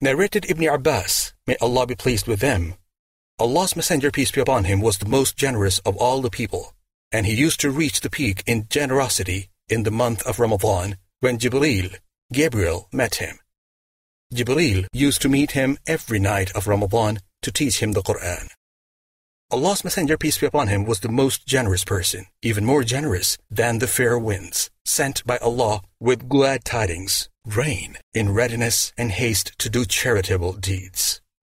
Narrated Ibn Abbas, may Allah be pleased with them, Allah's Messenger, peace be upon him, was the most generous of all the people, and he used to reach the peak in generosity in the month of Ramadan when Gabriel, met him. Jibreel used to meet him every night of Ramadan to teach him the Quran. Allah's Messenger, peace be upon him, was the most generous person, even more generous than the fair winds, sent by Allah with glad tidings, rain, in readiness and haste to do charitable deeds.